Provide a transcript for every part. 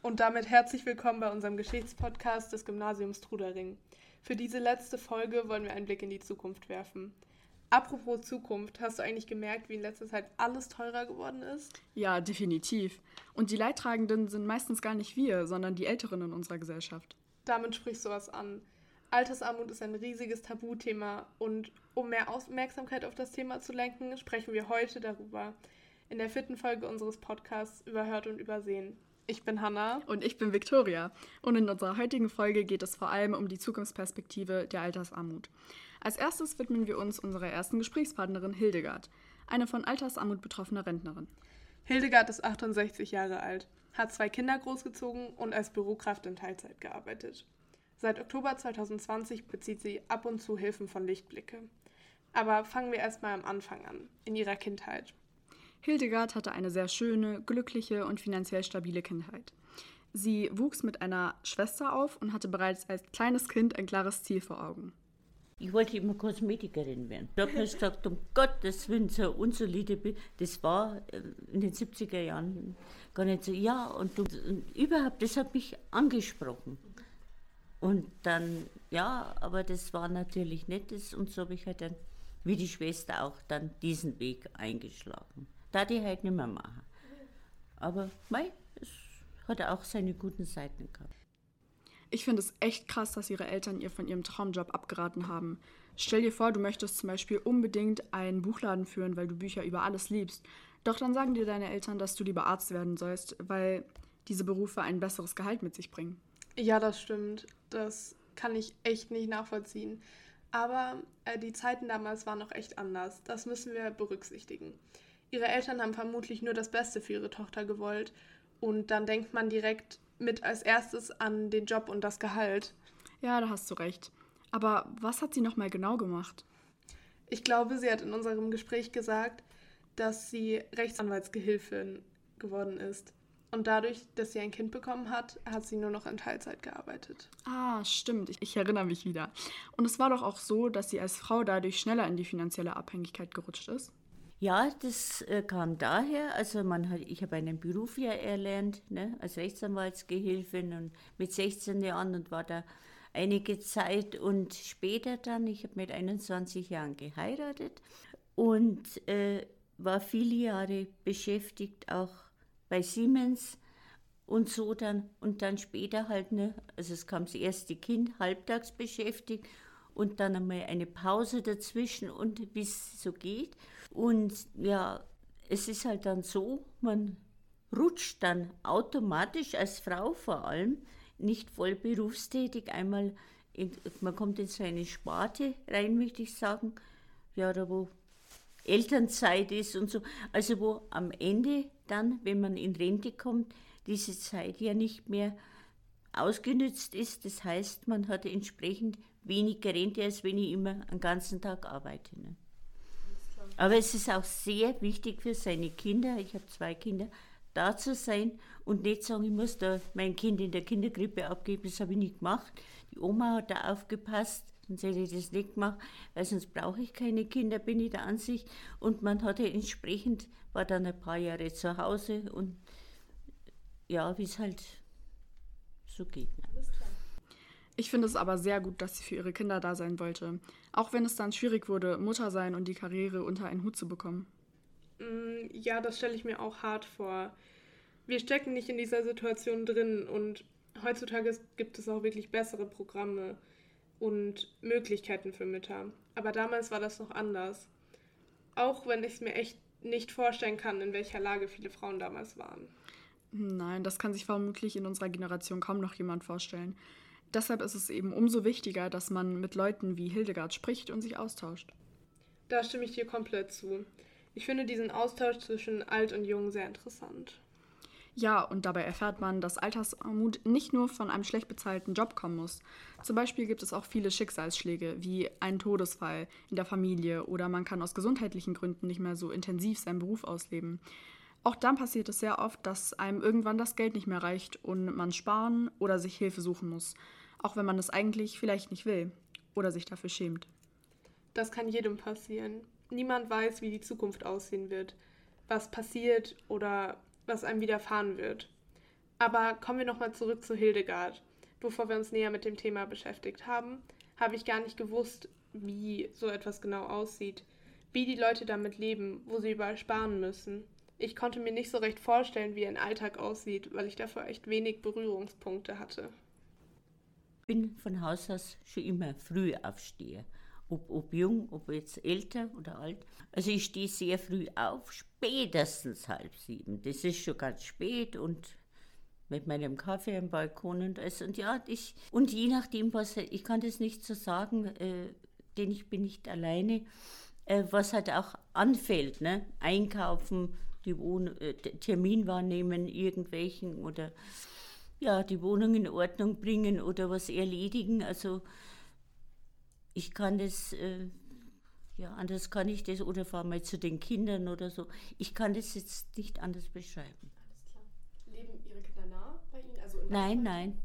Und damit herzlich willkommen bei unserem Geschichtspodcast des Gymnasiums Trudering. Für diese letzte Folge wollen wir einen Blick in die Zukunft werfen. Apropos Zukunft, hast du eigentlich gemerkt, wie in letzter Zeit alles teurer geworden ist? Ja, definitiv. Und die Leidtragenden sind meistens gar nicht wir, sondern die Älteren in unserer Gesellschaft. Damit sprichst du was an. Altersarmut ist ein riesiges Tabuthema und um mehr Aufmerksamkeit auf das Thema zu lenken, sprechen wir heute darüber. In der 4. Folge unseres Podcasts Überhört und Übersehen. Ich bin Hannah. Und ich bin Viktoria. Und in unserer heutigen Folge geht es vor allem um die Zukunftsperspektive der Altersarmut. Als erstes widmen wir uns unserer ersten Gesprächspartnerin Hildegard, eine von Altersarmut betroffene Rentnerin. Hildegard ist 68 Jahre alt, hat 2 Kinder großgezogen und als Bürokraft in Teilzeit gearbeitet. Seit Oktober 2020 bezieht sie ab und zu Hilfen von Lichtblicke. Aber fangen wir erstmal am Anfang an, in ihrer Kindheit. Hildegard hatte eine sehr schöne, glückliche und finanziell stabile Kindheit. Sie wuchs mit einer Schwester auf und hatte bereits als kleines Kind ein klares Ziel vor Augen. Ich wollte immer Kosmetikerin werden. Ich habe mir gesagt, um Gottes Willen, so ein unsolide Bild. Das war in den 70er Jahren gar nicht so. Ja, und überhaupt, das hat mich angesprochen. Und dann, ja, aber das war natürlich nicht das. Und so habe ich halt dann, wie die Schwester auch, dann diesen Weg eingeschlagen. Da die halt nicht mehr machen. Aber es hat auch seine guten Seiten gehabt. Ich finde es echt krass, dass ihre Eltern ihr von ihrem Traumjob abgeraten haben. Stell dir vor, du möchtest zum Beispiel unbedingt einen Buchladen führen, weil du Bücher über alles liebst. Doch dann sagen dir deine Eltern, dass du lieber Arzt werden sollst, weil diese Berufe ein besseres Gehalt mit sich bringen. Ja, das stimmt. Das kann ich echt nicht nachvollziehen. Aber die Zeiten damals waren noch echt anders. Das müssen wir berücksichtigen. Ihre Eltern haben vermutlich nur das Beste für ihre Tochter gewollt. Und dann denkt man direkt mit als erstes an den Job und das Gehalt. Ja, da hast du recht. Aber was hat sie nochmal genau gemacht? Ich glaube, sie hat in unserem Gespräch gesagt, dass sie Rechtsanwaltsgehilfin geworden ist. Und dadurch, dass sie ein Kind bekommen hat, hat sie nur noch in Teilzeit gearbeitet. Ah, stimmt. Ich erinnere mich wieder. Und es war doch auch so, dass sie als Frau dadurch schneller in die finanzielle Abhängigkeit gerutscht ist. Ja, das kam daher, also ich habe einen Beruf ja erlernt, ne, als Rechtsanwaltsgehilfin und mit 16 Jahren und war da einige Zeit und später dann, ich habe mit 21 Jahren geheiratet und war viele Jahre beschäftigt, auch bei Siemens und so dann und dann später halt, ne, also es kam das erste Kind, halbtags beschäftigt und dann einmal eine Pause dazwischen und wie es so geht. Und ja, es ist halt dann so, man rutscht dann automatisch als Frau vor allem, nicht voll berufstätig, man kommt in so eine Sparte rein, möchte ich sagen, ja, da wo Elternzeit ist und so, also wo am Ende dann, wenn man in Rente kommt, diese Zeit ja nicht mehr ausgenützt ist. Das heißt, man hat entsprechend weniger Rente, als wenn ich immer einen ganzen Tag arbeite. Ne? Aber es ist auch sehr wichtig für seine Kinder, ich habe 2 Kinder, da zu sein und nicht sagen, ich muss da mein Kind in der Kinderkrippe abgeben, das habe ich nicht gemacht. Die Oma hat da aufgepasst, sonst hätte ich das nicht gemacht, weil sonst brauche ich keine Kinder, bin ich der Ansicht. Und man hatte entsprechend, war dann ein paar Jahre zu Hause und ja, wie es halt so geht. Ne? Ich finde es aber sehr gut, dass sie für ihre Kinder da sein wollte. Auch wenn es dann schwierig wurde, Mutter sein und die Karriere unter einen Hut zu bekommen. Ja, das stelle ich mir auch hart vor. Wir stecken nicht in dieser Situation drin und heutzutage gibt es auch wirklich bessere Programme und Möglichkeiten für Mütter. Aber damals war das noch anders. Auch wenn ich es mir echt nicht vorstellen kann, in welcher Lage viele Frauen damals waren. Nein, das kann sich vermutlich in unserer Generation kaum noch jemand vorstellen. Deshalb ist es eben umso wichtiger, dass man mit Leuten wie Hildegard spricht und sich austauscht. Da stimme ich dir komplett zu. Ich finde diesen Austausch zwischen Alt und Jung sehr interessant. Ja, und dabei erfährt man, dass Altersarmut nicht nur von einem schlecht bezahlten Job kommen muss. Zum Beispiel gibt es auch viele Schicksalsschläge, wie einen Todesfall in der Familie oder man kann aus gesundheitlichen Gründen nicht mehr so intensiv seinen Beruf ausleben. Auch dann passiert es sehr oft, dass einem irgendwann das Geld nicht mehr reicht und man sparen oder sich Hilfe suchen muss. Auch wenn man es eigentlich vielleicht nicht will oder sich dafür schämt. Das kann jedem passieren. Niemand weiß, wie die Zukunft aussehen wird, was passiert oder was einem widerfahren wird. Aber kommen wir nochmal zurück zu Hildegard. Bevor wir uns näher mit dem Thema beschäftigt haben, habe ich gar nicht gewusst, wie so etwas genau aussieht, wie die Leute damit leben, wo sie überall sparen müssen. Ich konnte mir nicht so recht vorstellen, wie ein Alltag aussieht, weil ich dafür echt wenig Berührungspunkte hatte. Ich bin von Haus aus schon immer früh aufsteher. Ob jung, ob jetzt älter oder alt. Also ich stehe sehr früh auf, spätestens 6:30. Das ist schon ganz spät und mit meinem Kaffee am Balkon und alles. Und ja, und je nachdem, ich kann das nicht so sagen, denn ich bin nicht alleine, was halt auch anfällt, ne? Einkaufen, Termin wahrnehmen, irgendwelchen oder ja, die Wohnung in Ordnung bringen oder was erledigen. Also ich kann das, anders kann ich das, oder fahre mal zu den Kindern oder so. Ich kann das jetzt nicht anders beschreiben. Alles klar. Leben Ihre Kinder nah bei Ihnen? Also in Nein.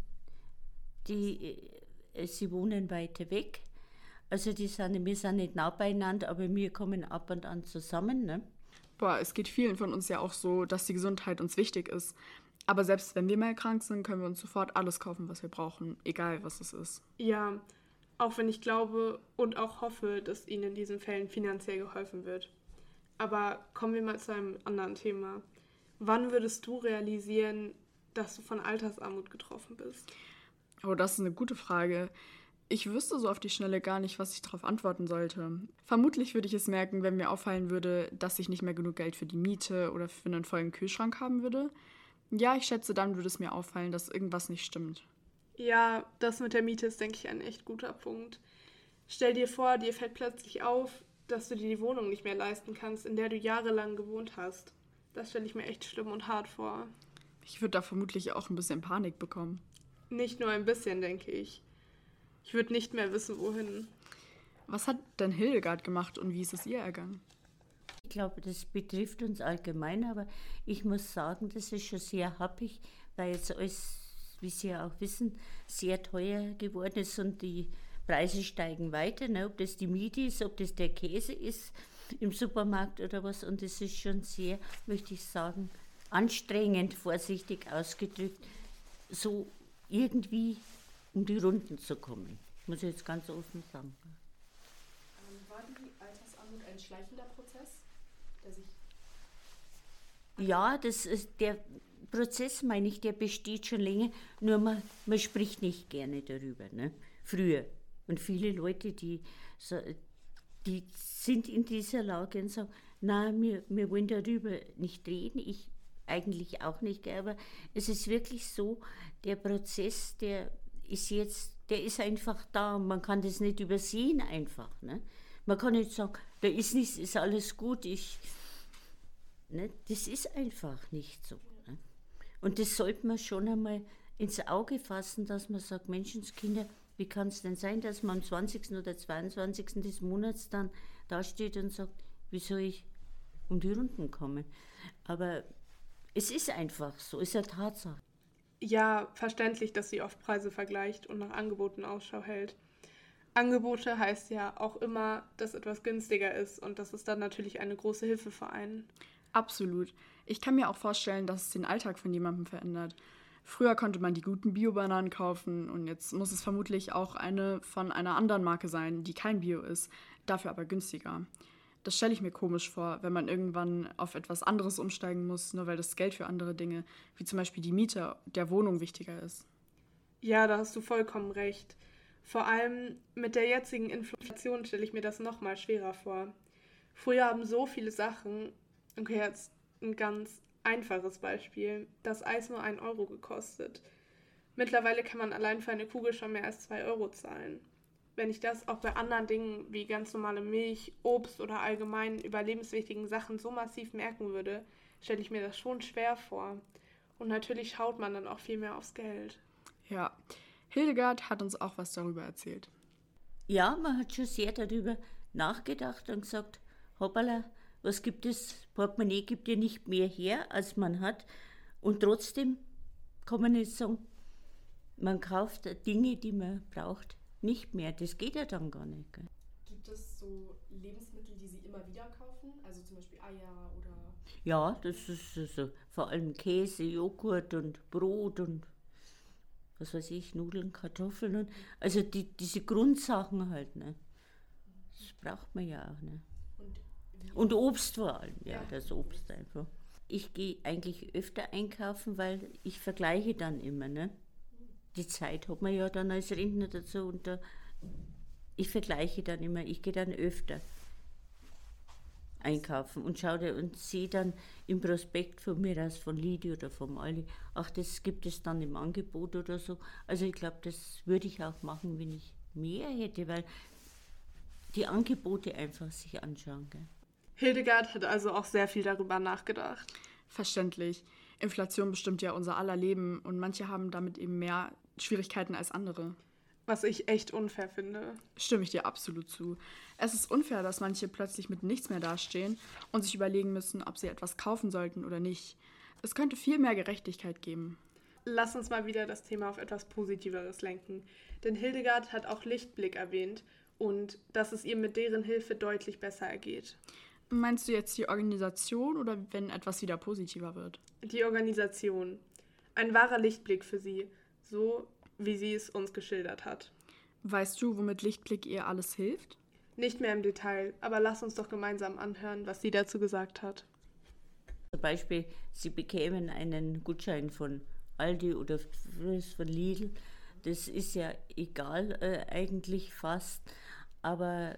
Sie wohnen weiter weg. Also wir sind nicht nah beieinander, aber wir kommen ab und an zusammen. Ne? Boah, es geht vielen von uns ja auch so, dass die Gesundheit uns wichtig ist. Aber selbst wenn wir mal krank sind, können wir uns sofort alles kaufen, was wir brauchen, egal was es ist. Ja, auch wenn ich glaube und auch hoffe, dass Ihnen in diesen Fällen finanziell geholfen wird. Aber kommen wir mal zu einem anderen Thema. Wann würdest du realisieren, dass du von Altersarmut getroffen bist? Oh, das ist eine gute Frage. Ich wüsste so auf die Schnelle gar nicht, was ich darauf antworten sollte. Vermutlich würde ich es merken, wenn mir auffallen würde, dass ich nicht mehr genug Geld für die Miete oder für einen vollen Kühlschrank haben würde. Ja, ich schätze, dann würde es mir auffallen, dass irgendwas nicht stimmt. Ja, das mit der Miete ist, denke ich, ein echt guter Punkt. Stell dir vor, dir fällt plötzlich auf, dass du dir die Wohnung nicht mehr leisten kannst, in der du jahrelang gewohnt hast. Das stelle ich mir echt schlimm und hart vor. Ich würde da vermutlich auch ein bisschen Panik bekommen. Nicht nur ein bisschen, denke ich. Ich würde nicht mehr wissen, wohin. Was hat denn Hildegard gemacht und wie ist es ihr ergangen? Ich glaube, das betrifft uns allgemein, aber ich muss sagen, das ist schon sehr happig, weil jetzt alles, wie Sie ja auch wissen, sehr teuer geworden ist und die Preise steigen weiter, ne? Ob das die Miete ist, ob das der Käse ist im Supermarkt oder was. Und das ist schon sehr, möchte ich sagen, anstrengend, vorsichtig ausgedrückt, so irgendwie um die Runden zu kommen. Muss ich jetzt ganz offen sagen. War die Altersarmut ein schleichender Prozess, der sich... Ja, das ist der Prozess, meine ich, der besteht schon länger, nur man spricht nicht gerne darüber, ne? Früher. Und viele Leute, die sind in dieser Lage und sagen, nein, wir wollen darüber nicht reden, ich eigentlich auch nicht, aber es ist wirklich so, der Prozess, der ist einfach da, man kann das nicht übersehen einfach, ne? Man kann nicht sagen, da ist nichts, ist alles gut, ne? Das ist einfach nicht so. Ne? Und das sollte man schon einmal ins Auge fassen, dass man sagt, Menschenskinder, wie kann es denn sein, dass man am 20. oder 22. des Monats dann dasteht und sagt, wie soll ich um die Runden kommen? Aber es ist einfach so, ist eine Tatsache. Ja, verständlich, dass sie oft Preise vergleicht und nach Angeboten Ausschau hält. Angebote heißt ja auch immer, dass etwas günstiger ist und das ist dann natürlich eine große Hilfe für einen. Absolut. Ich kann mir auch vorstellen, dass es den Alltag von jemandem verändert. Früher konnte man die guten Bio-Bananen kaufen und jetzt muss es vermutlich auch eine von einer anderen Marke sein, die kein Bio ist, dafür aber günstiger. Das stelle ich mir komisch vor, wenn man irgendwann auf etwas anderes umsteigen muss, nur weil das Geld für andere Dinge, wie zum Beispiel die Miete der Wohnung, wichtiger ist. Ja, da hast du vollkommen recht. Vor allem mit der jetzigen Inflation stelle ich mir das noch mal schwerer vor. Früher haben so viele Sachen, okay, jetzt ein ganz einfaches Beispiel, das Eis nur 1 Euro gekostet. Mittlerweile kann man allein für eine Kugel schon mehr als 2 Euro zahlen. Wenn ich das auch bei anderen Dingen wie ganz normale Milch, Obst oder allgemein überlebenswichtigen Sachen so massiv merken würde, stelle ich mir das schon schwer vor. Und natürlich schaut man dann auch viel mehr aufs Geld. Ja, Hildegard hat uns auch was darüber erzählt. Ja, man hat schon sehr darüber nachgedacht und gesagt, hoppala, was gibt es? Portemonnaie gibt ja nicht mehr her, als man hat. Und trotzdem kann man nicht sagen, man kauft Dinge, die man braucht, nicht mehr. Das geht ja dann gar nicht. Gell? Gibt es so Lebensmittel, die Sie immer wieder kaufen? Also zum Beispiel Eier oder... Ja, das ist so, vor allem Käse, Joghurt und Brot und was weiß ich, Nudeln, Kartoffeln und also diese Grundsachen halt, ne? Das braucht man ja auch, ne? Und Obst vor allem, ja, das Obst einfach. Ich gehe eigentlich öfter einkaufen, weil ich vergleiche dann immer, ne? Die Zeit hat man ja dann als Rentner dazu und ich vergleiche dann immer, ich gehe dann öfter einkaufen und schaue und sehe dann im Prospekt von mir aus, von Lidl oder vom Aldi, ach, das gibt es dann im Angebot oder so. Also ich glaube, das würde ich auch machen, wenn ich mehr hätte, weil die Angebote einfach sich anschauen. Gell? Hildegard hat also auch sehr viel darüber nachgedacht. Verständlich. Inflation bestimmt ja unser aller Leben und manche haben damit eben mehr Schwierigkeiten als andere. Was ich echt unfair finde. Stimme ich dir absolut zu. Es ist unfair, dass manche plötzlich mit nichts mehr dastehen und sich überlegen müssen, ob sie etwas kaufen sollten oder nicht. Es könnte viel mehr Gerechtigkeit geben. Lass uns mal wieder das Thema auf etwas Positiveres lenken. Denn Hildegard hat auch Lichtblick erwähnt und dass es ihr mit deren Hilfe deutlich besser ergeht. Meinst du jetzt die Organisation oder wenn etwas wieder positiver wird? Die Organisation. Ein wahrer Lichtblick für sie, so wie sie es uns geschildert hat. Weißt du, womit Lichtblick ihr alles hilft? Nicht mehr im Detail, aber lass uns doch gemeinsam anhören, was sie dazu gesagt hat. Zum Beispiel, sie bekämen einen Gutschein von Aldi oder von Lidl. Das ist ja egal eigentlich fast, aber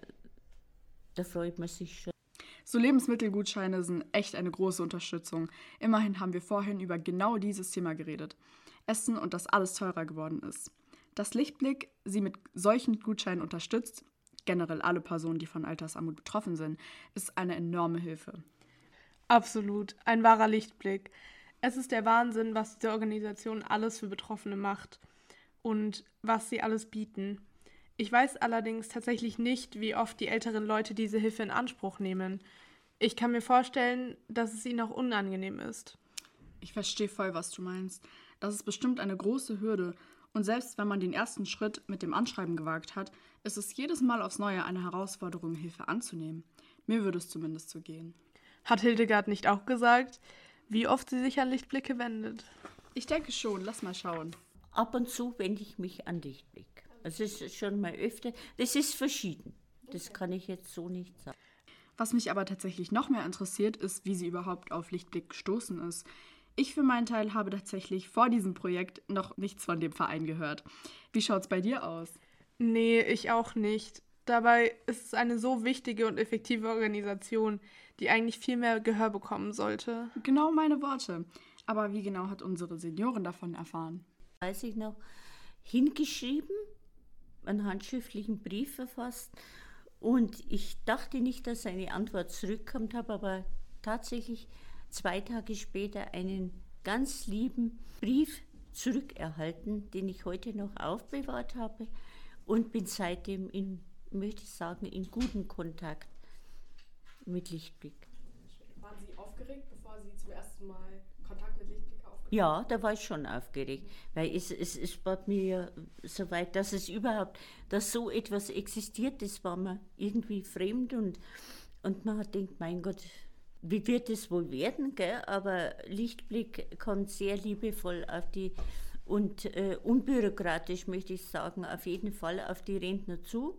da freut man sich schon. So Lebensmittelgutscheine sind echt eine große Unterstützung. Immerhin haben wir vorhin über genau dieses Thema geredet. Essen und dass alles teurer geworden ist. Dass Lichtblick sie mit solchen Gutscheinen unterstützt, generell alle Personen, die von Altersarmut betroffen sind, ist eine enorme Hilfe. Absolut, ein wahrer Lichtblick. Es ist der Wahnsinn, was diese Organisation alles für Betroffene macht und was sie alles bieten. Ich weiß allerdings tatsächlich nicht, wie oft die älteren Leute diese Hilfe in Anspruch nehmen. Ich kann mir vorstellen, dass es ihnen auch unangenehm ist. Ich verstehe voll, was du meinst. Das ist bestimmt eine große Hürde. Und selbst wenn man den ersten Schritt mit dem Anschreiben gewagt hat, ist es jedes Mal aufs Neue eine Herausforderung, Hilfe anzunehmen. Mir würde es zumindest so gehen. Hat Hildegard nicht auch gesagt, wie oft sie sich an Lichtblicke wendet? Ich denke schon, lass mal schauen. Ab und zu wende ich mich an Lichtblick. Also es ist schon mal öfter. Das ist verschieden. Das kann ich jetzt so nicht sagen. Was mich aber tatsächlich noch mehr interessiert, ist, wie sie überhaupt auf Lichtblick gestoßen ist. Ich für meinen Teil habe tatsächlich vor diesem Projekt noch nichts von dem Verein gehört. Wie schaut's bei dir aus? Nee, ich auch nicht. Dabei ist es eine so wichtige und effektive Organisation, die eigentlich viel mehr Gehör bekommen sollte. Genau meine Worte. Aber wie genau hat unsere Seniorin davon erfahren? Weiß ich noch, hingeschrieben, einen handschriftlichen Brief verfasst und ich dachte nicht, dass eine Antwort zurückkommt, habe aber tatsächlich 2 Tage später einen ganz lieben Brief zurückerhalten, den ich heute noch aufbewahrt habe und bin seitdem möchte ich sagen, in gutem Kontakt mit Lichtblick. Waren Sie aufgeregt, bevor Sie zum ersten Mal Kontakt mit Lichtblick aufgenommen haben? Ja, da war ich schon aufgeregt, weil es war mir ja so weit, dass so etwas existiert, das war mir irgendwie fremd und man hat gedacht, mein Gott, wie wird es wohl werden, gell? Aber Lichtblick kommt sehr liebevoll auf die und unbürokratisch, möchte ich sagen, auf jeden Fall auf die Rentner zu.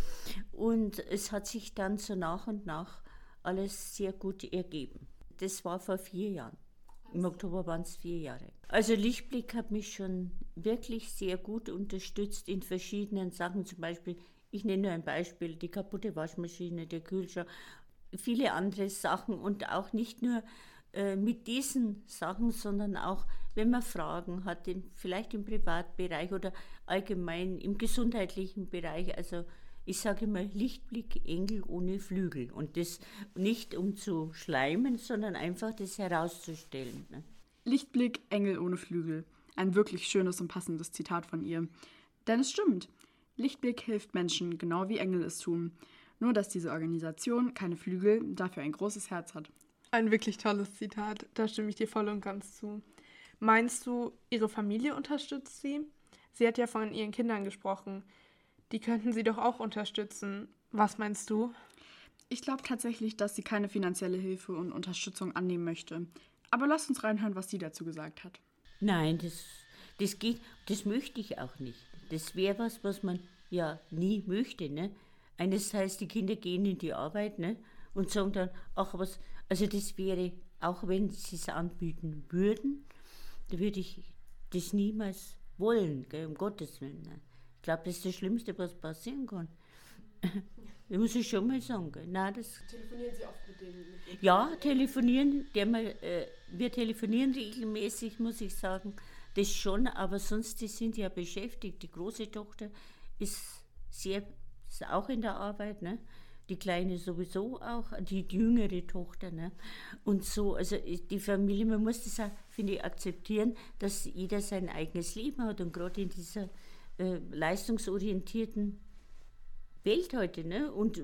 Und es hat sich dann so nach und nach alles sehr gut ergeben. Das war vor 4 Jahren. Im Oktober waren es 4 Jahre. Also Lichtblick hat mich schon wirklich sehr gut unterstützt in verschiedenen Sachen. Zum Beispiel, ich nenne nur ein Beispiel, die kaputte Waschmaschine, der Kühlschrank, viele andere Sachen und auch nicht nur mit diesen Sachen, sondern auch, wenn man Fragen hat, vielleicht im Privatbereich oder allgemein im gesundheitlichen Bereich. Also ich sage immer, Lichtblick, Engel ohne Flügel. Und das nicht um zu schleimen, sondern einfach das herauszustellen. Ne? Lichtblick, Engel ohne Flügel. Ein wirklich schönes und passendes Zitat von ihr. Denn es stimmt. Lichtblick hilft Menschen, genau wie Engel es tun. Nur, dass diese Organisation keine Flügel, dafür ein großes Herz hat. Ein wirklich tolles Zitat, da stimme ich dir voll und ganz zu. Meinst du, ihre Familie unterstützt sie? Sie hat ja von ihren Kindern gesprochen. Die könnten sie doch auch unterstützen. Was meinst du? Ich glaube tatsächlich, dass sie keine finanzielle Hilfe und Unterstützung annehmen möchte. Aber lasst uns reinhören, was sie dazu gesagt hat. Nein, das möchte ich auch nicht. Das wäre was man ja nie möchte, ne? Eines heißt, die Kinder gehen in die Arbeit, ne? Und sagen dann, ach was, also das wäre, auch wenn sie es anbieten würden, da würde ich das niemals wollen, gell, um Gottes Willen. Ne? Ich glaube, das ist das Schlimmste, was passieren kann. Das muss ich schon mal sagen. Gell? Nein, Telefonieren Sie oft mit denen? Ja, telefonieren, wir telefonieren regelmäßig, muss ich sagen, das schon, aber sonst, die sind ja beschäftigt. Die große Tochter ist auch in der Arbeit, ne? Die Kleine sowieso auch, die jüngere Tochter, ne? Und so, also die Familie, man muss das auch, finde ich, akzeptieren, dass jeder sein eigenes Leben hat und gerade in dieser leistungsorientierten Welt heute, ne? Und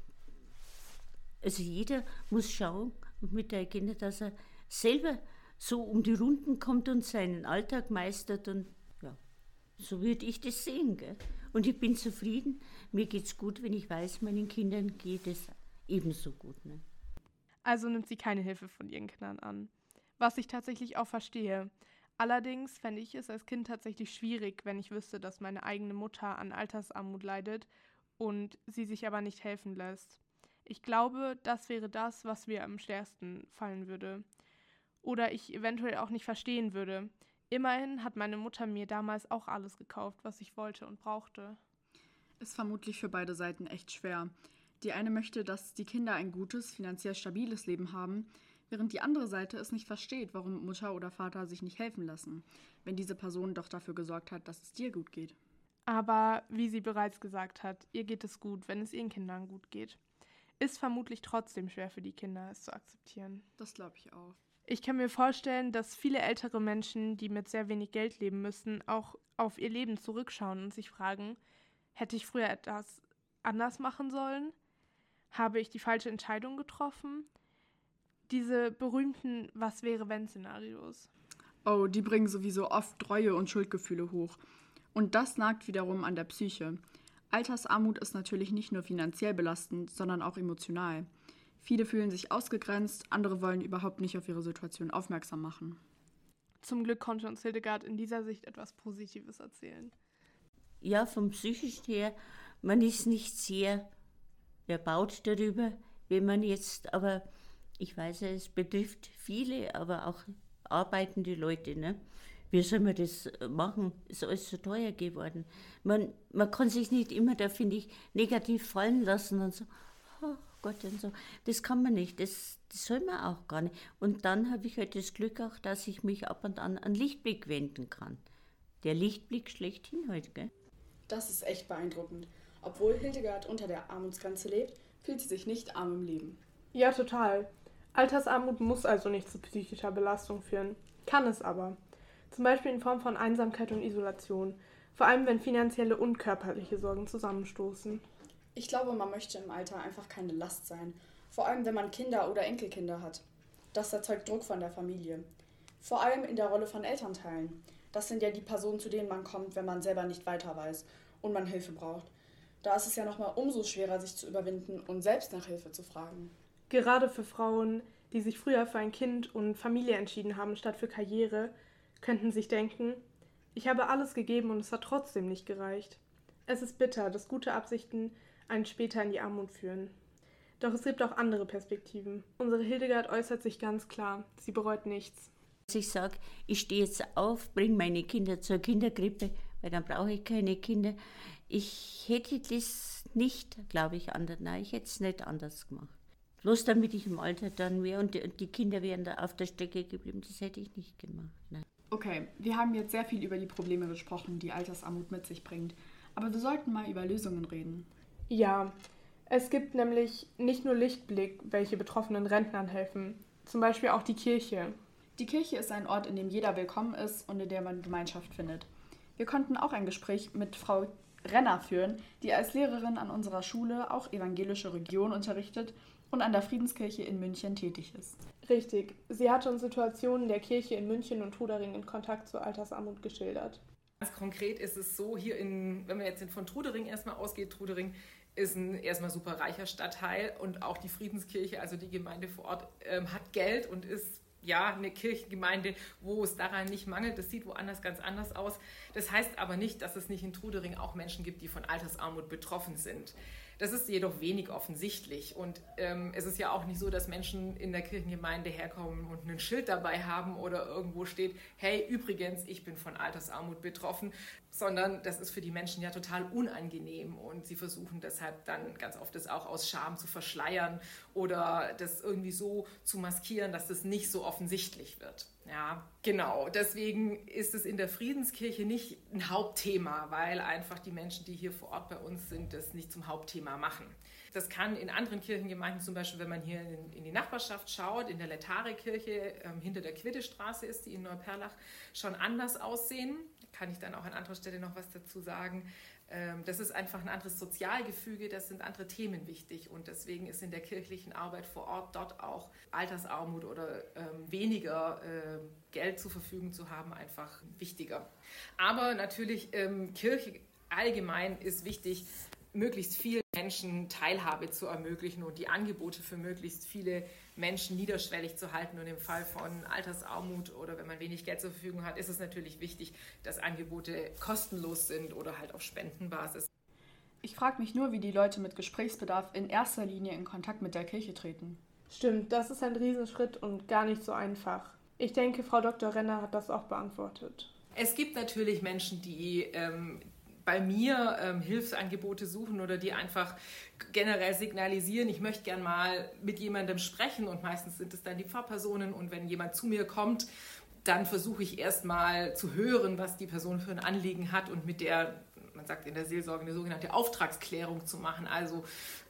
also jeder muss schauen mit der Kinder, dass er selber so um die Runden kommt und seinen Alltag meistert und ja, so würde ich das sehen, gell? Und ich bin zufrieden, mir geht's gut, wenn ich weiß, meinen Kindern geht es ebenso gut, ne? Also nimmt sie keine Hilfe von ihren Kindern an. Was ich tatsächlich auch verstehe. Allerdings fände ich es als Kind tatsächlich schwierig, wenn ich wüsste, dass meine eigene Mutter an Altersarmut leidet und sie sich aber nicht helfen lässt. Ich glaube, das wäre das, was mir am schwersten fallen würde. Oder ich eventuell auch nicht verstehen würde. Immerhin hat meine Mutter mir damals auch alles gekauft, was ich wollte und brauchte. Ist vermutlich für beide Seiten echt schwer. Die eine möchte, dass die Kinder ein gutes, finanziell stabiles Leben haben, während die andere Seite es nicht versteht, warum Mutter oder Vater sich nicht helfen lassen, wenn diese Person doch dafür gesorgt hat, dass es dir gut geht. Aber wie sie bereits gesagt hat, ihr geht es gut, wenn es ihren Kindern gut geht. Ist vermutlich trotzdem schwer für die Kinder, es zu akzeptieren. Das glaube ich auch. Ich kann mir vorstellen, dass viele ältere Menschen, die mit sehr wenig Geld leben müssen, auch auf ihr Leben zurückschauen und sich fragen, hätte ich früher etwas anders machen sollen? Habe ich die falsche Entscheidung getroffen? Diese berühmten Was-wäre-wenn-Szenarios. Oh, die bringen sowieso oft Reue und Schuldgefühle hoch. Und das nagt wiederum an der Psyche. Altersarmut ist natürlich nicht nur finanziell belastend, sondern auch emotional. Viele fühlen sich ausgegrenzt, andere wollen überhaupt nicht auf ihre Situation aufmerksam machen. Zum Glück konnte uns Hildegard in dieser Sicht etwas Positives erzählen. Ja, vom psychischen her, man ist nicht sehr erbaut darüber, wenn man jetzt, aber ich weiß ja, es betrifft viele, aber auch arbeitende Leute, ne? Wie soll man das machen? Ist alles so teuer geworden. Man kann sich nicht immer da, finde ich, negativ fallen lassen und so, oh Gott und so. Das kann man nicht, das soll man auch gar nicht. Und dann habe ich halt das Glück auch, dass ich mich ab und an Lichtblick wenden kann. Der Lichtblick schlechthin halt, gell? Das ist echt beeindruckend. Obwohl Hildegard unter der Armutsgrenze lebt, fühlt sie sich nicht arm im Leben. Ja, total. Altersarmut muss also nicht zu psychischer Belastung führen. Kann es aber. Zum Beispiel in Form von Einsamkeit und Isolation. Vor allem, wenn finanzielle und körperliche Sorgen zusammenstoßen. Ich glaube, man möchte im Alter einfach keine Last sein. Vor allem, wenn man Kinder oder Enkelkinder hat. Das erzeugt Druck von der Familie. Vor allem in der Rolle von Elternteilen. Das sind ja die Personen, zu denen man kommt, wenn man selber nicht weiter weiß und man Hilfe braucht. Da ist es ja nochmal umso schwerer, sich zu überwinden und selbst nach Hilfe zu fragen. Gerade für Frauen, die sich früher für ein Kind und Familie entschieden haben, statt für Karriere, könnten sich denken, ich habe alles gegeben und es hat trotzdem nicht gereicht. Es ist bitter, dass gute Absichten einen später in die Armut führen. Doch es gibt auch andere Perspektiven. Unsere Hildegard äußert sich ganz klar, sie bereut nichts. Ich sage, ich stehe jetzt auf, bringe meine Kinder zur Kinderkrippe, weil dann brauche ich keine Kinder. Ich hätte das nicht, glaube ich, anders. Nein, ich hätte es nicht anders gemacht. Bloß damit ich im Alter dann wäre und die Kinder wären da auf der Strecke geblieben, das hätte ich nicht gemacht. Nein. Okay, wir haben jetzt sehr viel über die Probleme gesprochen, die Altersarmut mit sich bringt. Aber wir sollten mal über Lösungen reden. Ja, es gibt nämlich nicht nur Lichtblick, welche betroffenen Rentnern helfen. Zum Beispiel auch die Kirche. Die Kirche ist ein Ort, in dem jeder willkommen ist und in dem man Gemeinschaft findet. Wir konnten auch ein Gespräch mit Frau Renner führen, die als Lehrerin an unserer Schule auch evangelische Religion unterrichtet und an der Friedenskirche in München tätig ist. Richtig. Sie hatte uns Situationen der Kirche in München und Trudering in Kontakt zur Altersarmut geschildert. Ganz konkret ist es so, wenn man jetzt von Trudering erstmal ausgeht, Trudering ist ein erstmal super reicher Stadtteil und auch die Friedenskirche, also die Gemeinde vor Ort, hat Geld und ist ja eine Kirchengemeinde, wo es daran nicht mangelt. Das sieht woanders ganz anders aus. Das heißt aber nicht, dass es nicht in Trudering auch Menschen gibt, die von Altersarmut betroffen sind. Das ist jedoch wenig offensichtlich und es ist ja auch nicht so, dass Menschen in der Kirchengemeinde herkommen und ein Schild dabei haben oder irgendwo steht, hey, übrigens, ich bin von Altersarmut betroffen, sondern das ist für die Menschen ja total unangenehm und sie versuchen deshalb dann ganz oft das auch aus Scham zu verschleiern oder das irgendwie so zu maskieren, dass das nicht so offensichtlich wird. Ja, genau. Deswegen ist es in der Friedenskirche nicht ein Hauptthema, weil einfach die Menschen, die hier vor Ort bei uns sind, das nicht zum Hauptthema machen. Das kann in anderen Kirchengemeinden, zum Beispiel, wenn man hier in die Nachbarschaft schaut, in der Letare-Kirche, hinter der Quiddestraße ist die in Neuperlach, schon anders aussehen. Da kann ich dann auch an anderer Stelle noch was dazu sagen. Das ist einfach ein anderes Sozialgefüge, das sind andere Themen wichtig und deswegen ist in der kirchlichen Arbeit vor Ort dort auch Altersarmut oder weniger Geld zur Verfügung zu haben einfach wichtiger. Aber natürlich Kirche allgemein ist wichtig, möglichst vielen Menschen Teilhabe zu ermöglichen und die Angebote für möglichst viele Menschen niederschwellig zu halten. Und im Fall von Altersarmut oder wenn man wenig Geld zur Verfügung hat, ist es natürlich wichtig, dass Angebote kostenlos sind oder halt auf Spendenbasis. Ich frage mich nur, wie die Leute mit Gesprächsbedarf in erster Linie in Kontakt mit der Kirche treten. Stimmt, das ist ein Riesenschritt und gar nicht so einfach. Ich denke, Frau Dr. Renner hat das auch beantwortet. Es gibt natürlich Menschen, die bei mir Hilfsangebote suchen oder die einfach generell signalisieren, ich möchte gern mal mit jemandem sprechen und meistens sind es dann die Pfarrpersonen und wenn jemand zu mir kommt, dann versuche ich erst mal zu hören, was die Person für ein Anliegen hat und mit der, man sagt in der Seelsorge, eine sogenannte Auftragsklärung zu machen. Also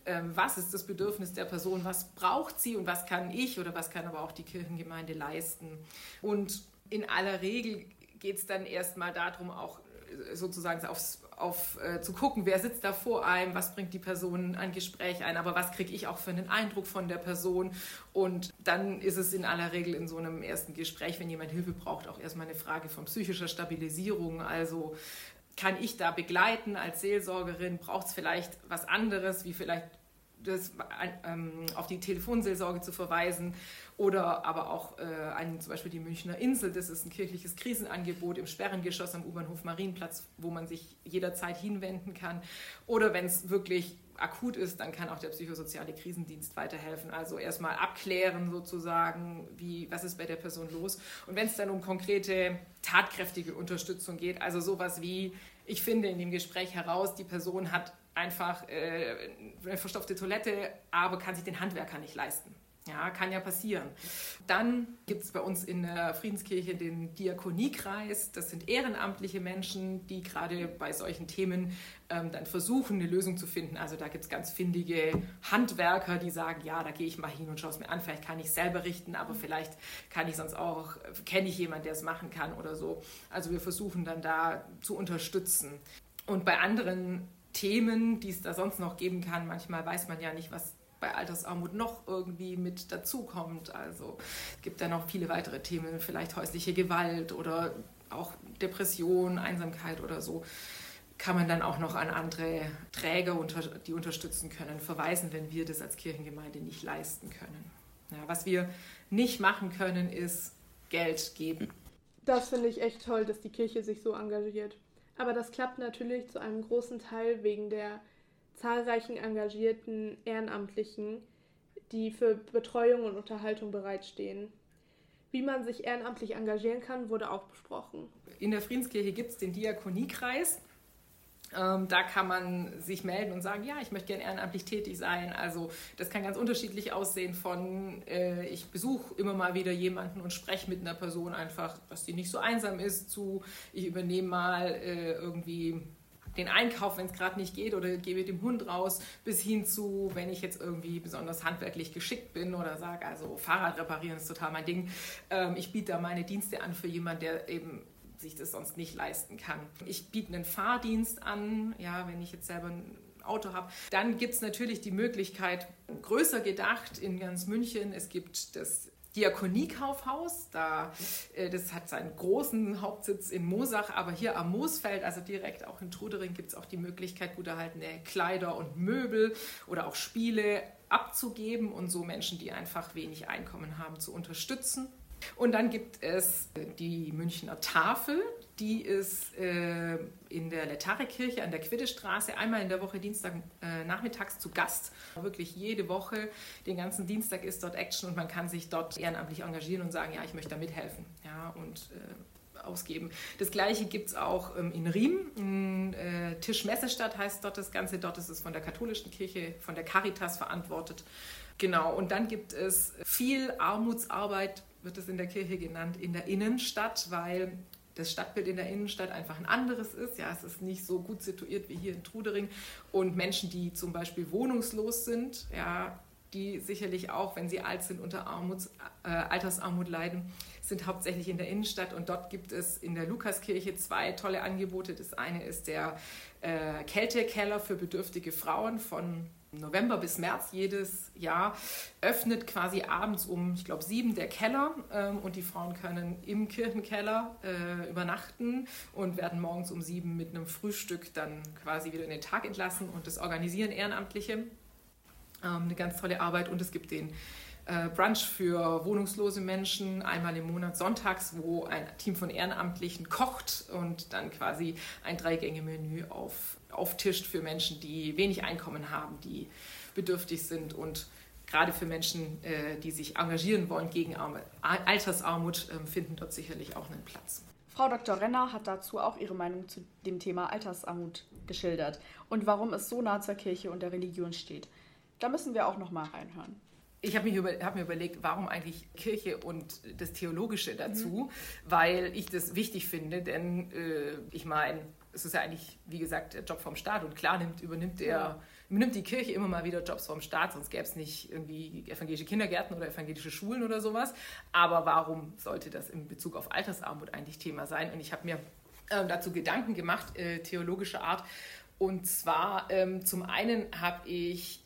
was ist das Bedürfnis der Person, was braucht sie und was kann ich oder was kann aber auch die Kirchengemeinde leisten. Und in aller Regel geht es dann erst mal darum, auch sozusagen zu gucken, wer sitzt da vor einem, was bringt die Person ein Gespräch ein, aber was kriege ich auch für einen Eindruck von der Person und dann ist es in aller Regel in so einem ersten Gespräch, wenn jemand Hilfe braucht, auch erstmal eine Frage von psychischer Stabilisierung, also kann ich da begleiten als Seelsorgerin, braucht es vielleicht was anderes, wie vielleicht das, auf die Telefonseelsorge zu verweisen oder aber auch zum Beispiel die Münchner Insel, das ist ein kirchliches Krisenangebot im Sperrengeschoss am U-Bahnhof Marienplatz, wo man sich jederzeit hinwenden kann oder wenn es wirklich akut ist, dann kann auch der psychosoziale Krisendienst weiterhelfen, also erstmal abklären sozusagen, was ist bei der Person los und wenn es dann um konkrete, tatkräftige Unterstützung geht, also sowas wie, ich finde in dem Gespräch heraus, die Person hat einfach eine verstopfte Toilette, aber kann sich den Handwerker nicht leisten. Ja, kann ja passieren. Dann gibt es bei uns in der Friedenskirche den Diakoniekreis. Das sind ehrenamtliche Menschen, die gerade bei solchen Themen dann versuchen, eine Lösung zu finden. Also da gibt es ganz findige Handwerker, die sagen, ja, da gehe ich mal hin und schaue es mir an. Vielleicht kann ich es selber richten, aber vielleicht kenne ich jemanden, der es machen kann oder so. Also wir versuchen dann da zu unterstützen. Und bei anderen Themen, die es da sonst noch geben kann, manchmal weiß man ja nicht, was bei Altersarmut noch irgendwie mit dazukommt. Also es gibt da noch viele weitere Themen, vielleicht häusliche Gewalt oder auch Depression, Einsamkeit oder so. Kann man dann auch noch an andere Träger, die unterstützen können, verweisen, wenn wir das als Kirchengemeinde nicht leisten können. Ja, was wir nicht machen können, ist Geld geben. Das finde ich echt toll, dass die Kirche sich so engagiert. Aber das klappt natürlich zu einem großen Teil wegen der zahlreichen engagierten Ehrenamtlichen, die für Betreuung und Unterhaltung bereitstehen. Wie man sich ehrenamtlich engagieren kann, wurde auch besprochen. In der Friedenskirche gibt es den Diakoniekreis. Da kann man sich melden und sagen, ja, ich möchte gerne ehrenamtlich tätig sein. Also das kann ganz unterschiedlich aussehen von, ich besuche immer mal wieder jemanden und spreche mit einer Person einfach, dass die nicht so einsam ist, zu, ich übernehme mal irgendwie den Einkauf, wenn es gerade nicht geht oder gehe mit dem Hund raus, bis hin zu, wenn ich jetzt irgendwie besonders handwerklich geschickt bin oder sage, also Fahrrad reparieren ist total mein Ding. Ich biete da meine Dienste an für jemanden, der eben sich das sonst nicht leisten kann. Ich biete einen Fahrdienst an, ja, wenn ich jetzt selber Auto habe. Dann gibt es natürlich die Möglichkeit, größer gedacht, in ganz München, es gibt das Diakoniekaufhaus, das hat seinen großen Hauptsitz in Moosach, aber hier am Moosfeld, also direkt auch in Trudering, gibt es auch die Möglichkeit, gut erhaltene Kleider und Möbel oder auch Spiele abzugeben und so Menschen, die einfach wenig Einkommen haben, zu unterstützen. Und dann gibt es die Münchner Tafel, die ist in der Letare-Kirche an der Quiddestraße einmal in der Woche Dienstag nachmittags zu Gast. Wirklich jede Woche, den ganzen Dienstag ist dort Action und man kann sich dort ehrenamtlich engagieren und sagen, ja, ich möchte da mithelfen, ja, und ausgeben. Das Gleiche gibt es auch in Riem, Tischmessestadt heißt dort das Ganze, dort ist es von der katholischen Kirche, von der Caritas verantwortet. Genau, und dann gibt es viel Armutsarbeit, wird es in der Kirche genannt, in der Innenstadt, weil das Stadtbild in der Innenstadt einfach ein anderes ist. Ja, es ist nicht so gut situiert wie hier in Trudering. Und Menschen, die zum Beispiel wohnungslos sind, ja, die sicherlich auch, wenn sie alt sind, unter Altersarmut leiden, sind hauptsächlich in der Innenstadt. Und dort gibt es in der Lukaskirche 2 tolle Angebote. Das eine ist der Kältekeller für bedürftige Frauen von November bis März jedes Jahr, öffnet quasi abends um, ich glaube, 7 der Keller und die Frauen können im Kirchenkeller übernachten und werden morgens um 7 mit einem Frühstück dann quasi wieder in den Tag entlassen und das organisieren Ehrenamtliche. Eine ganz tolle Arbeit und es gibt den Brunch für wohnungslose Menschen einmal im Monat sonntags, wo ein Team von Ehrenamtlichen kocht und dann quasi ein 3-Gänge-Menü auftischt für Menschen, die wenig Einkommen haben, die bedürftig sind und gerade für Menschen, die sich engagieren wollen gegen Altersarmut, finden dort sicherlich auch einen Platz. Frau Dr. Renner hat dazu auch ihre Meinung zu dem Thema Altersarmut geschildert und warum es so nah zur Kirche und der Religion steht. Da müssen wir auch noch mal reinhören. Ich habe mir überlegt, warum eigentlich Kirche und das Theologische dazu, weil ich das wichtig finde, denn ich meine, es ist ja eigentlich, wie gesagt, der Job vom Staat und klar übernimmt die Kirche immer mal wieder Jobs vom Staat, sonst gäbe es nicht irgendwie evangelische Kindergärten oder evangelische Schulen oder sowas. Aber warum sollte das in Bezug auf Altersarmut eigentlich Thema sein? Und ich habe mir dazu Gedanken gemacht, theologischer Art. Und zwar zum einen habe ich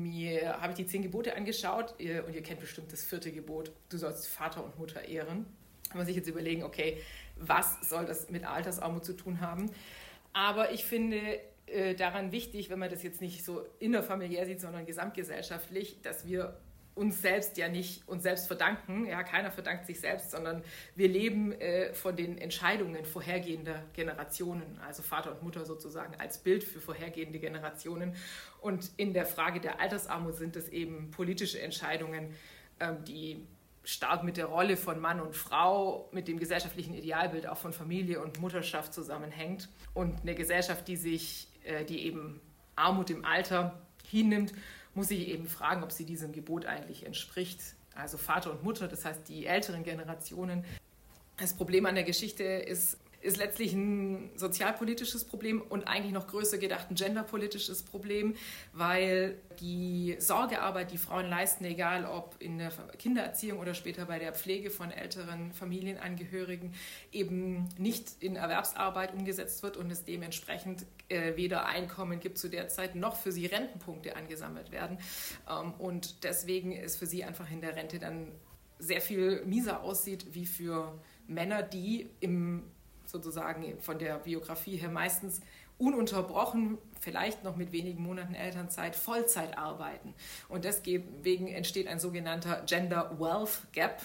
die 10 Gebote angeschaut und ihr kennt bestimmt das 4. Gebot, du sollst Vater und Mutter ehren. Kann man sich jetzt überlegen, okay, was soll das mit Altersarmut zu tun haben? Aber ich finde daran wichtig, wenn man das jetzt nicht so innerfamiliär sieht, sondern gesamtgesellschaftlich, dass wir uns selbst ja nicht uns selbst verdanken. Ja, keiner verdankt sich selbst, sondern wir leben von den Entscheidungen vorhergehender Generationen, also Vater und Mutter sozusagen als Bild für vorhergehende Generationen. Und in der Frage der Altersarmut sind es eben politische Entscheidungen, die stark mit der Rolle von Mann und Frau, mit dem gesellschaftlichen Idealbild auch von Familie und Mutterschaft zusammenhängt. Und eine Gesellschaft, die eben Armut im Alter hinnimmt, muss sich eben fragen, ob sie diesem Gebot eigentlich entspricht. Also Vater und Mutter, das heißt die älteren Generationen. Das Problem an der Geschichte ist letztlich ein sozialpolitisches Problem und eigentlich noch größer gedacht ein genderpolitisches Problem, weil die Sorgearbeit, die Frauen leisten, egal ob in der Kindererziehung oder später bei der Pflege von älteren Familienangehörigen, eben nicht in Erwerbsarbeit umgesetzt wird und es dementsprechend weder Einkommen gibt zu der Zeit, noch für sie Rentenpunkte angesammelt werden. Und deswegen ist für sie einfach in der Rente dann sehr viel mieser aussieht, wie für Männer, die sozusagen von der Biografie her meistens ununterbrochen, vielleicht noch mit wenigen Monaten Elternzeit, Vollzeit arbeiten. Und deswegen entsteht ein sogenannter Gender Wealth Gap,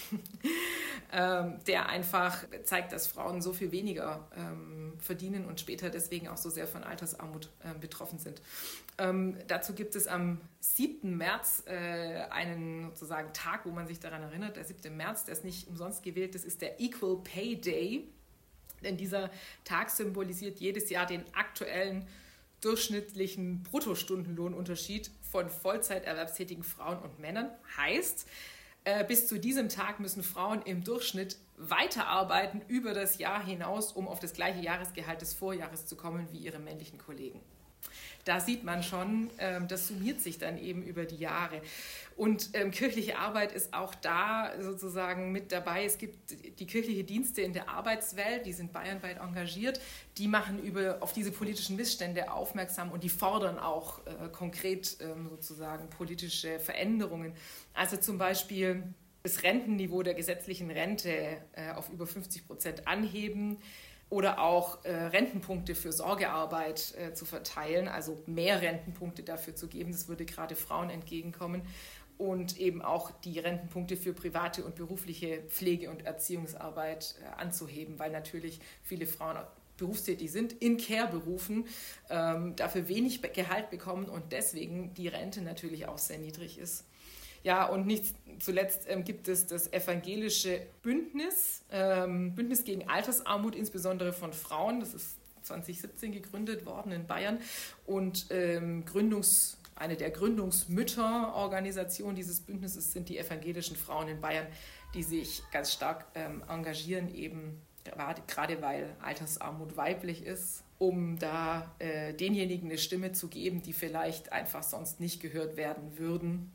der einfach zeigt, dass Frauen so viel weniger verdienen und später deswegen auch so sehr von Altersarmut betroffen sind. Dazu gibt es am 7. März einen sozusagen Tag, wo man sich daran erinnert. Der 7. März, der ist nicht umsonst gewählt, das ist der Equal Pay Day. Denn dieser Tag symbolisiert jedes Jahr den aktuellen durchschnittlichen Bruttostundenlohnunterschied von Vollzeiterwerbstätigen Frauen und Männern. Heißt, bis zu diesem Tag müssen Frauen im Durchschnitt weiterarbeiten über das Jahr hinaus, um auf das gleiche Jahresgehalt des Vorjahres zu kommen wie ihre männlichen Kollegen. Da sieht man schon, das summiert sich dann eben über die Jahre. Und kirchliche Arbeit ist auch da sozusagen mit dabei. Es gibt die kirchliche Dienste in der Arbeitswelt, die sind bayernweit engagiert, die machen auf diese politischen Missstände aufmerksam und die fordern auch konkret sozusagen politische Veränderungen. Also zum Beispiel das Rentenniveau der gesetzlichen Rente auf über 50% anheben oder auch Rentenpunkte für Sorgearbeit zu verteilen, also mehr Rentenpunkte dafür zu geben. Das würde gerade Frauen entgegenkommen. Und eben auch die Rentenpunkte für private und berufliche Pflege- und Erziehungsarbeit anzuheben, weil natürlich viele Frauen berufstätig sind, in Care-Berufen, dafür wenig Gehalt bekommen und deswegen die Rente natürlich auch sehr niedrig ist. Ja, und nicht zuletzt gibt es das evangelische Bündnis gegen Altersarmut, insbesondere von Frauen. Das ist 2017 gegründet worden in Bayern und eine der Gründungsmütterorganisationen dieses Bündnisses sind die evangelischen Frauen in Bayern, die sich ganz stark engagieren, eben gerade weil Altersarmut weiblich ist, um da denjenigen eine Stimme zu geben, die vielleicht einfach sonst nicht gehört werden würden.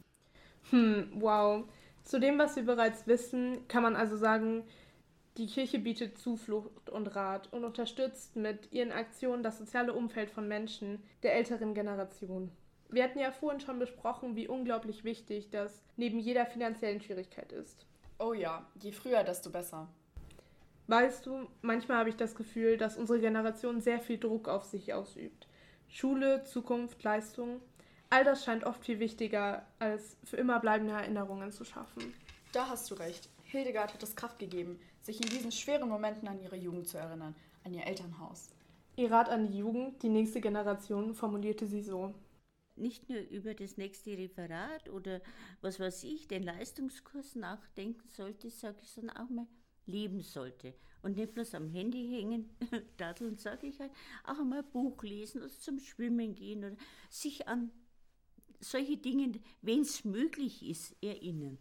Wow. Zu dem, was wir bereits wissen, kann man also sagen, die Kirche bietet Zuflucht und Rat und unterstützt mit ihren Aktionen das soziale Umfeld von Menschen der älteren Generation. Wir hatten ja vorhin schon besprochen, wie unglaublich wichtig das neben jeder finanziellen Schwierigkeit ist. Oh ja, je früher, desto besser. Weißt du, manchmal habe ich das Gefühl, dass unsere Generation sehr viel Druck auf sich ausübt. Schule, Zukunft, Leistung, all das scheint oft viel wichtiger, als für immer bleibende Erinnerungen zu schaffen. Da hast du recht. Hildegard hat es Kraft gegeben, sich in diesen schweren Momenten an ihre Jugend zu erinnern, an ihr Elternhaus. Ihr Rat an die Jugend, die nächste Generation, formulierte sie so: Nicht nur über das nächste Referat oder was weiß ich, den Leistungskurs nachdenken sollte, sage ich, sondern auch mal leben sollte. Und nicht bloß am Handy hängen, daddeln, sage ich halt, auch einmal ein Buch lesen oder zum Schwimmen gehen oder sich an solche Dinge, wenn es möglich ist, erinnern.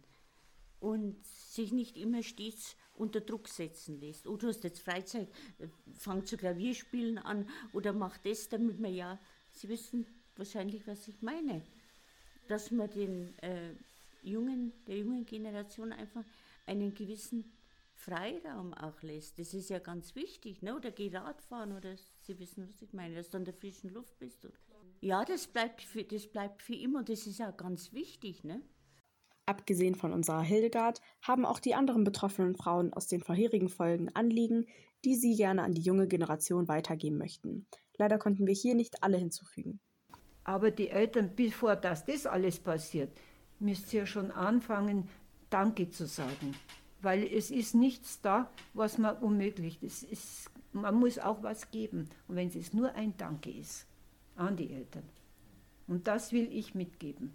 Und sich nicht immer stets unter Druck setzen lässt. Oh, du hast jetzt Freizeit, fang zu Klavierspielen an oder mach das, damit man ja, Sie wissen wahrscheinlich, was ich meine, dass man der jungen Generation einfach einen gewissen Freiraum auch lässt. Das ist ja ganz wichtig, ne? Oder geh Radfahren oder Sie wissen, was ich meine, dass du an der frischen Luft bist. Oder? Ja, das bleibt für immer und das ist auch ganz wichtig, ne? Abgesehen von unserer Hildegard haben auch die anderen betroffenen Frauen aus den vorherigen Folgen Anliegen, die sie gerne an die junge Generation weitergeben möchten. Leider konnten wir hier nicht alle hinzufügen. Aber die Eltern, bevor das alles passiert, müsst ihr schon anfangen, Danke zu sagen. Weil es ist nichts da, was man unmöglich ist. Man muss auch was geben. Und wenn es nur ein Danke ist an die Eltern. Und das will ich mitgeben.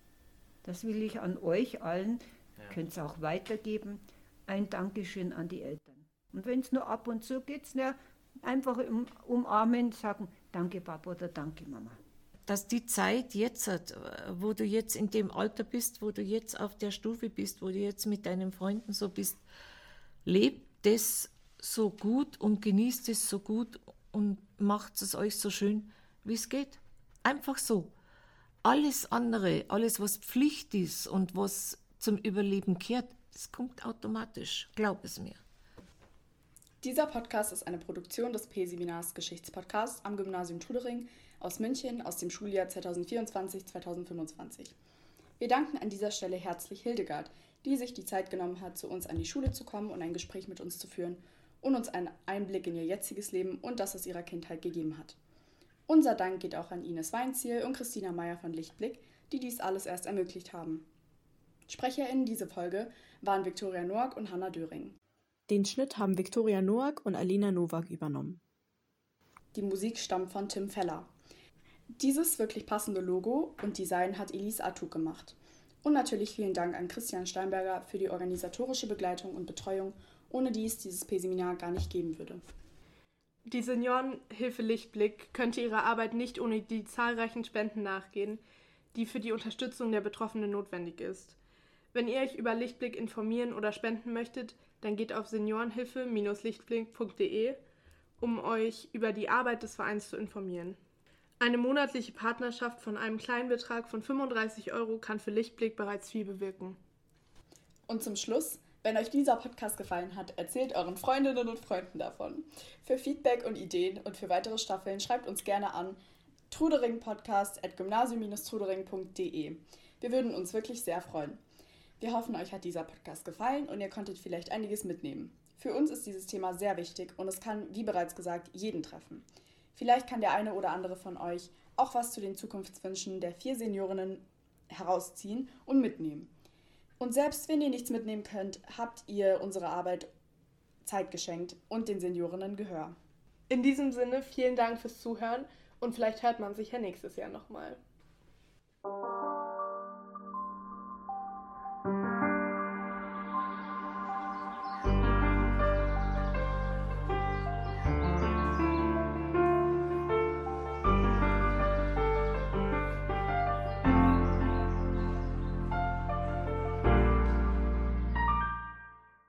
Das will ich an euch allen, könnt es auch weitergeben, ein Dankeschön an die Eltern. Und wenn es nur ab und zu geht, einfach umarmen, sagen, danke Papa oder danke Mama. Dass die Zeit jetzt, wo du jetzt in dem Alter bist, wo du jetzt auf der Stufe bist, wo du jetzt mit deinen Freunden so bist, lebt das so gut und genießt es so gut und macht es euch so schön, wie es geht. Einfach so. Alles andere, alles was Pflicht ist und was zum Überleben kehrt, das kommt automatisch, glaub es mir. Dieser Podcast ist eine Produktion des P-Seminars Geschichtspodcast am Gymnasium Trudering aus München aus dem Schuljahr 2024/2025. Wir danken an dieser Stelle herzlich Hildegard, die sich die Zeit genommen hat, zu uns an die Schule zu kommen und ein Gespräch mit uns zu führen und uns einen Einblick in ihr jetziges Leben und das aus ihrer Kindheit gegeben hat. Unser Dank geht auch an Ines Weinziel und Christina Meyer von Lichtblick, die dies alles erst ermöglicht haben. SprecherInnen dieser Folge waren Viktoria Noack und Hanna Döring. Den Schnitt haben Viktoria Noack und Alina Nowak übernommen. Die Musik stammt von Tim Feller. Dieses wirklich passende Logo und Design hat Elise Artug gemacht. Und natürlich vielen Dank an Christian Steinberger für die organisatorische Begleitung und Betreuung, ohne die es dieses P-Seminar gar nicht geben würde. Die Seniorenhilfe Lichtblick könnte ihrer Arbeit nicht ohne die zahlreichen Spenden nachgehen, die für die Unterstützung der Betroffenen notwendig ist. Wenn ihr euch über Lichtblick informieren oder spenden möchtet, dann geht auf seniorenhilfe-lichtblick.de, um euch über die Arbeit des Vereins zu informieren. Eine monatliche Partnerschaft von einem kleinen Betrag von 35 € kann für Lichtblick bereits viel bewirken. Und zum Schluss, wenn euch dieser Podcast gefallen hat, erzählt euren Freundinnen und Freunden davon. Für Feedback und Ideen und für weitere Staffeln schreibt uns gerne an truderingpodcast@gymnasium-trudering.de. Wir würden uns wirklich sehr freuen. Wir hoffen, euch hat dieser Podcast gefallen und ihr konntet vielleicht einiges mitnehmen. Für uns ist dieses Thema sehr wichtig und es kann, wie bereits gesagt, jeden treffen. Vielleicht kann der eine oder andere von euch auch was zu den Zukunftswünschen der 4 Seniorinnen herausziehen und mitnehmen. Und selbst wenn ihr nichts mitnehmen könnt, habt ihr unsere Arbeit Zeit geschenkt und den Seniorinnen Gehör. In diesem Sinne, vielen Dank fürs Zuhören und vielleicht hört man sich ja nächstes Jahr nochmal.